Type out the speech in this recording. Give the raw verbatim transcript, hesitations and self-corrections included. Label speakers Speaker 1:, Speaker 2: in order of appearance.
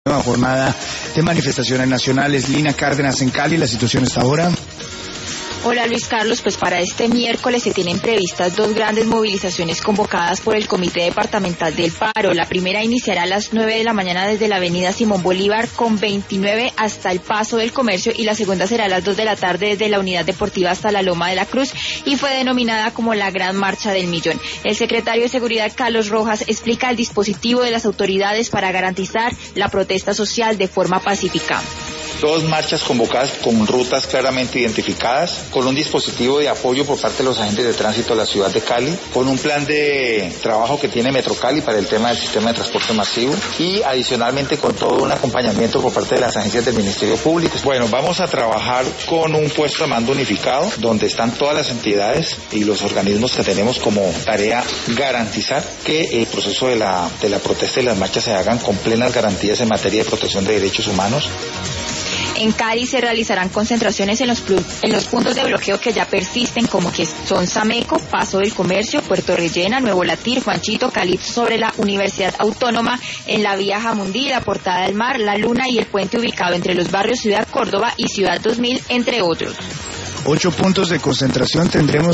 Speaker 1: Nueva jornada de manifestaciones nacionales. Lina Cárdenas en Cali, la situación hasta ahora.
Speaker 2: Hola Luis Carlos, pues para este miércoles se tienen previstas dos grandes movilizaciones convocadas por el Comité Departamental del Paro. La primera iniciará a las nueve de la mañana desde la avenida Simón Bolívar con veintinueve hasta el Paso del Comercio, y la segunda será a las dos de la tarde desde la Unidad Deportiva hasta la Loma de la Cruz, y fue denominada como la Gran Marcha del Millón. El secretario de Seguridad, Carlos Rojas, explica el dispositivo de las autoridades para garantizar la protesta social de forma pacífica.
Speaker 3: Dos marchas convocadas con rutas claramente identificadas, con un dispositivo de apoyo por parte de los agentes de tránsito de la ciudad de Cali, con un plan de trabajo que tiene Metro Cali para el tema del sistema de transporte masivo, y adicionalmente con todo un acompañamiento por parte de las agencias del Ministerio Público. Bueno, vamos a trabajar con un puesto de mando unificado, donde están todas las entidades y los organismos que tenemos como tarea garantizar que el proceso de la, de la protesta y las marchas se hagan con plenas garantías en materia de protección de derechos humanos.
Speaker 2: En Cali se realizarán concentraciones en los, en los puntos de bloqueo que ya persisten, como que son Sameco, Paso del Comercio, Puerto Rellena, Nuevo Latir, Juanchito, Calipso sobre la Universidad Autónoma, en la Vía Jamundí, la Portada del Mar, La Luna y el puente ubicado entre los barrios Ciudad Córdoba y Ciudad dos mil, entre otros.
Speaker 1: Ocho puntos de concentración tendremos